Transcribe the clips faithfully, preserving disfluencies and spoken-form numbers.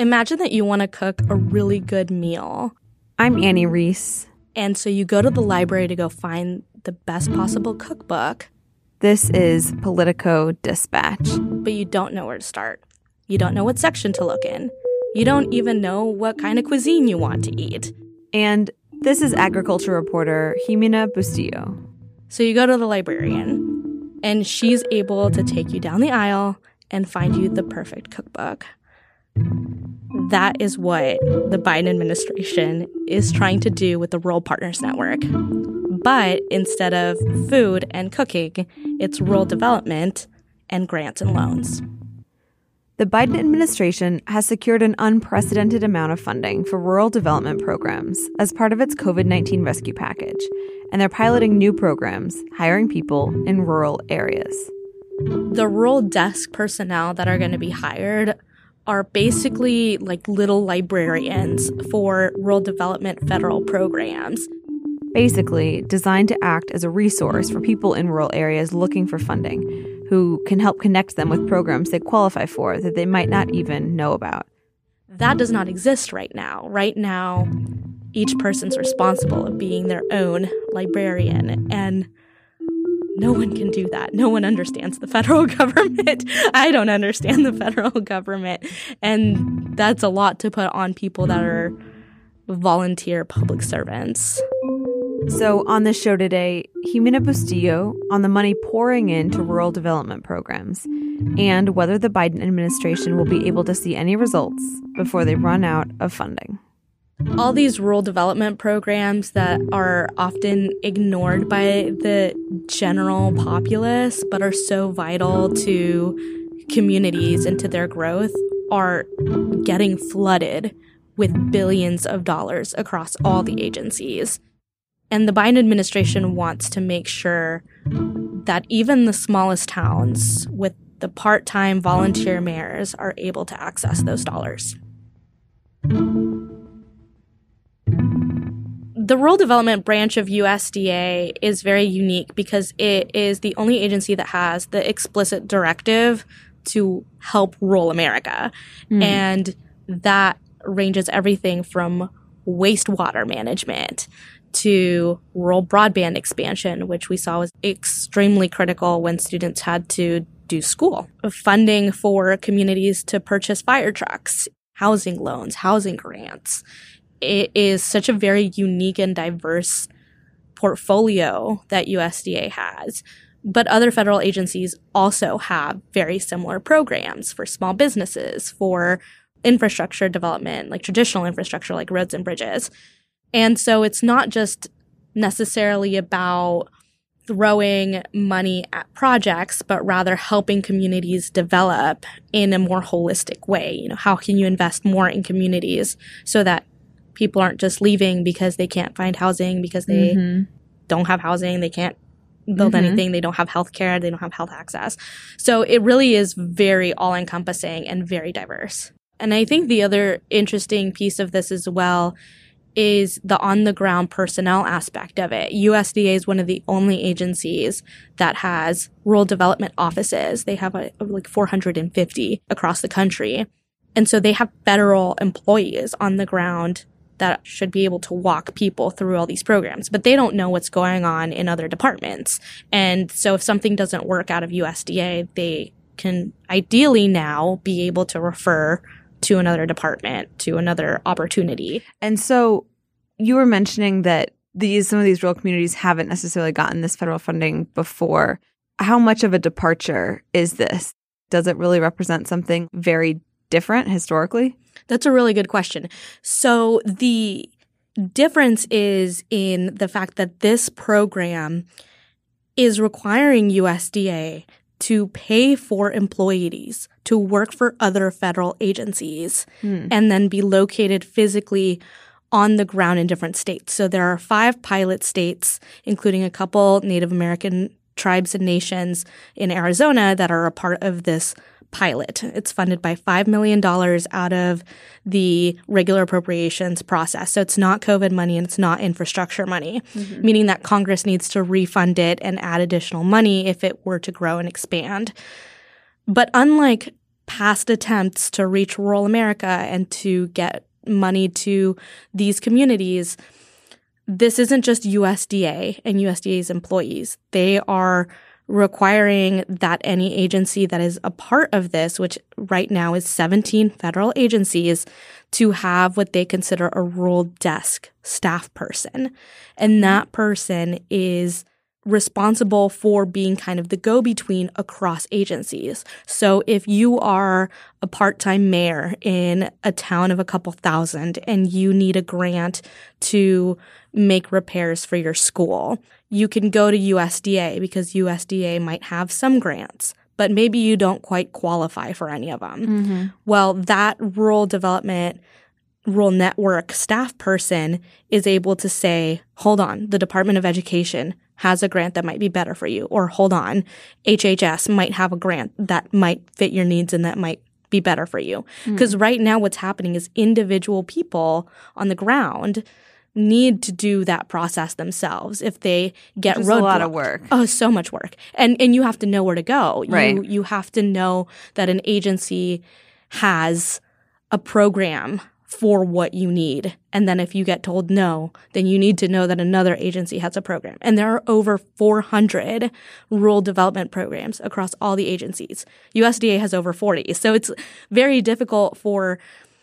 Imagine that you want to cook a really good meal. I'm Annie Reese. And so you go to the library to go find the best possible cookbook. This is Politico Dispatch. But you don't know where to start. You don't know what section to look in. You don't even know what kind of cuisine you want to eat. And this is agriculture reporter Jimena Bustillo. So you go to the librarian, and she's able to take you down the aisle and find you the perfect cookbook. That is what the Biden administration is trying to do with the Rural Partners Network. But instead of food and cooking, it's rural development and grants and loans. The Biden administration has secured an unprecedented amount of funding for rural development programs as part of its covid nineteen rescue package, and they're piloting new programs, hiring people in rural areas. The rural desk personnel that are going to be hired are basically like little librarians for rural development federal programs. Basically, designed to act as a resource for people in rural areas looking for funding, who can help connect them with programs they qualify for that they might not even know about. That does not exist right now. Right now, each person's responsible of being their own librarian, and no one can do that. No one understands the federal government. I don't understand the federal government. And that's a lot to put on people that are volunteer public servants. So on this show today, Jimena Bustillo on the money pouring into rural development programs and whether the Biden administration will be able to see any results before they run out of funding. All these rural development programs that are often ignored by the general populace but are so vital to communities and to their growth are getting flooded with billions of dollars across all the agencies. And the Biden administration wants to make sure that even the smallest towns with the part-time volunteer mayors are able to access those dollars. The Rural Development Branch of U S D A is very unique because it is the only agency that has the explicit directive to help rural America. Mm. And that ranges everything from wastewater management to rural broadband expansion, which we saw was extremely critical when students had to do school. Funding for communities to purchase fire trucks, housing loans, housing grants. It is such a very unique and diverse portfolio that U S D A has. But other federal agencies also have very similar programs for small businesses, for infrastructure development, like traditional infrastructure like roads and bridges. And so it's not just necessarily about throwing money at projects, but rather helping communities develop in a more holistic way. You know, how can you invest more in communities so that people aren't just leaving because they can't find housing, because they mm-hmm. don't have housing, they can't build mm-hmm. anything, they don't have health care, they don't have health access. So it really is very all-encompassing and very diverse. And I think the other interesting piece of this as well is the on-the-ground personnel aspect of it. U S D A is one of the only agencies that has rural development offices. They have a, like four hundred fifty across the country. And so they have federal employees on the ground that should be able to walk people through all these programs, but they don't know what's going on in other departments. And so if something doesn't work out of U S D A, they can ideally now be able to refer to another department, to another opportunity. And so you were mentioning that these some of these rural communities haven't necessarily gotten this federal funding before. How much of a departure is this? Does it really represent something very different historically? That's a really good question. So the difference is in the fact that this program is requiring U S D A to pay for employees to work for other federal agencies hmm. and then be located physically on the ground in different states. So there are five pilot states, including a couple Native American tribes and nations in Arizona that are a part of this pilot. It's funded by five million dollars out of the regular appropriations process. So it's not COVID money and it's not infrastructure money, mm-hmm. meaning that Congress needs to refund it and add additional money if it were to grow and expand. But unlike past attempts to reach rural America and to get money to these communities, this isn't just U S D A and U S D A's employees. They are requiring that any agency that is a part of this, which right now is seventeen federal agencies, to have what they consider a rural desk staff person. And that person is responsible for being kind of the go-between across agencies. So if you are a part-time mayor in a town of a couple thousand and you need a grant to make repairs for your school, you can go to U S D A because U S D A might have some grants, but maybe you don't quite qualify for any of them. Mm-hmm. Well, that rural development rural network staff person is able to say, hold on, the Department of Education has a grant that might be better for you, or hold on, H H S might have a grant that might fit your needs and that might be better for you. Because mm. right now what's happening is individual people on the ground need to do that process themselves. If they get roadblocked, a lot of work. Oh, so much work. And and you have to know where to go. Right. You, you have to know that an agency has a program for what you need. And then if you get told no, then you need to know that another agency has a program. And there are over four hundred rural development programs across all the agencies. U S D A has over forty. So it's very difficult for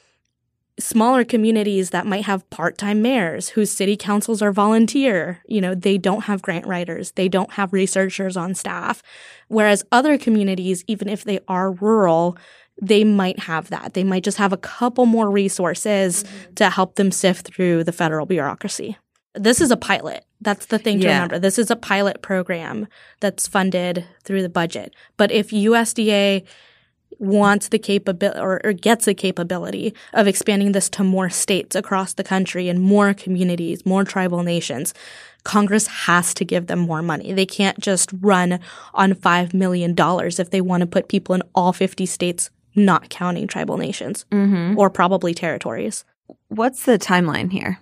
smaller communities that might have part-time mayors whose city councils are volunteer. You know, they don't have grant writers. They don't have researchers on staff. Whereas other communities, even if they are rural, they might have that. They might just have a couple more resources mm-hmm. to help them sift through the federal bureaucracy. This is a pilot. That's the thing to yeah. remember. This is a pilot program that's funded through the budget. But if U S D A wants the capability or, or gets the capability of expanding this to more states across the country and more communities, more tribal nations, Congress has to give them more money. They can't just run on five million dollars if they want to put people in all fifty states, not counting tribal nations mm-hmm. or probably territories. What's the timeline here?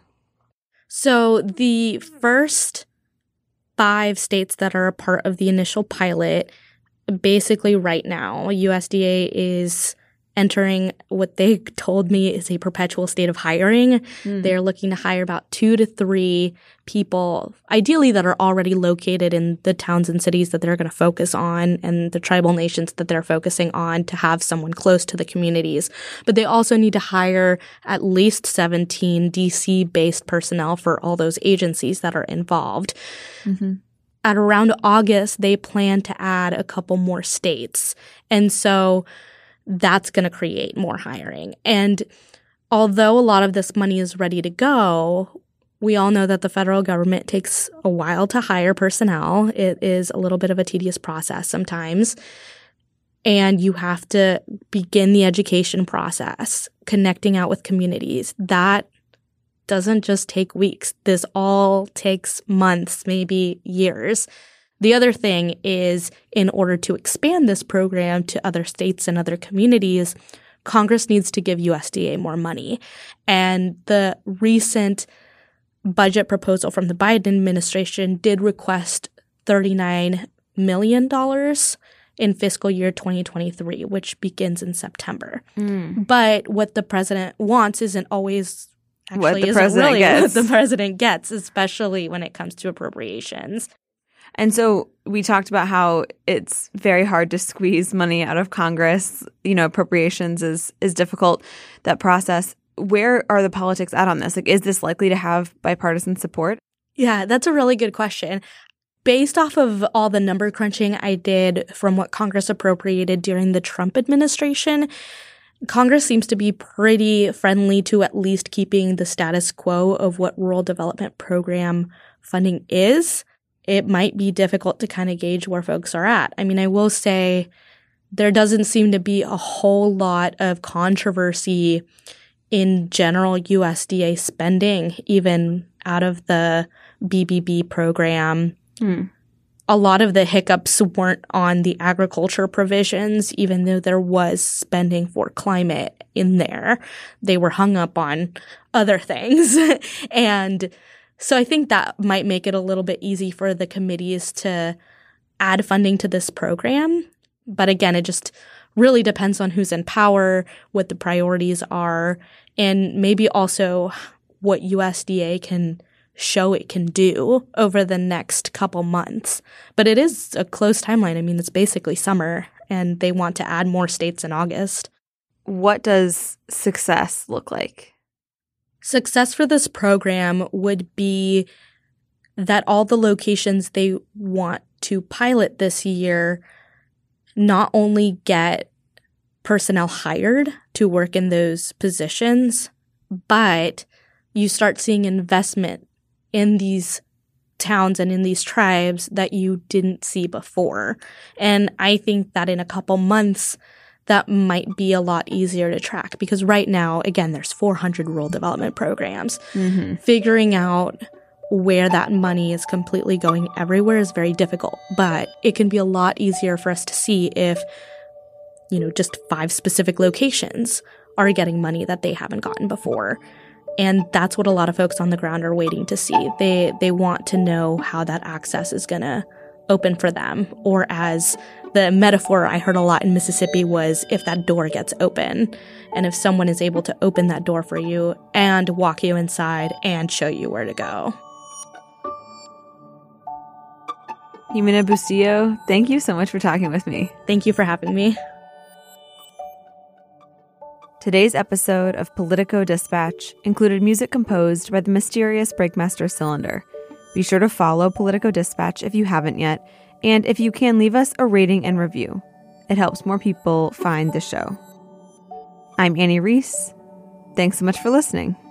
So the first five states that are a part of the initial pilot, basically right now, U S D A is entering what they told me is a perpetual state of hiring. Mm. They're looking to hire about two to three people, ideally that are already located in the towns and cities that they're going to focus on and the tribal nations that they're focusing on, to have someone close to the communities. But they also need to hire at least seventeen D C-based personnel for all those agencies that are involved. Mm-hmm. At around August, they plan to add a couple more states. And so that's going to create more hiring. And although a lot of this money is ready to go, we all know that the federal government takes a while to hire personnel. It is a little bit of a tedious process sometimes. And you have to begin the education process, connecting out with communities. That doesn't just take weeks. This all takes months, maybe years. The other thing is, in order to expand this program to other states and other communities, Congress needs to give U S D A more money. And the recent budget proposal from the Biden administration did request thirty-nine million dollars in fiscal year twenty twenty-three, which begins in September. Mm. But what the president wants isn't always actually what the isn't president really gets. what the president gets, especially when it comes to appropriations. And so we talked about how it's very hard to squeeze money out of Congress. You know, appropriations is is difficult, that process. Where are the politics at on this? Like, is this likely to have bipartisan support? Yeah, that's a really good question. Based off of all the number crunching I did from what Congress appropriated during the Trump administration, Congress seems to be pretty friendly to at least keeping the status quo of what rural development program funding is. It might be difficult to kind of gauge where folks are at. I mean, I will say there doesn't seem to be a whole lot of controversy in general U S D A spending, even out of the B B B program. Hmm. A lot of the hiccups weren't on the agriculture provisions, even though there was spending for climate in there. They were hung up on other things. And so I think that might make it a little bit easy for the committees to add funding to this program. But again, it just really depends on who's in power, what the priorities are, and maybe also what U S D A can show it can do over the next couple months. But it is a close timeline. I mean, it's basically summer, and they want to add more states in August. What does success look like? Success for this program would be that all the locations they want to pilot this year not only get personnel hired to work in those positions, but you start seeing investment in these towns and in these tribes that you didn't see before. And I think that in a couple months, that might be a lot easier to track, because right now, again, there's four hundred rural development programs. Mm-hmm. Figuring out where that money is completely going everywhere is very difficult, but it can be a lot easier for us to see if, you know, just five specific locations are getting money that they haven't gotten before. And that's what a lot of folks on the ground are waiting to see. They they want to know how that access is going to open for them. Or as the metaphor I heard a lot in Mississippi was, if that door gets open, and if someone is able to open that door for you and walk you inside and show you where to go. Jimena Bustillo, thank you so much for talking with me. Thank you for having me. Today's episode of Politico Dispatch included music composed by the mysterious Breakmaster Cylinder. Be sure to follow Politico Dispatch if you haven't yet, and if you can, leave us a rating and review. It helps more people find the show. I'm Annie Reese. Thanks so much for listening.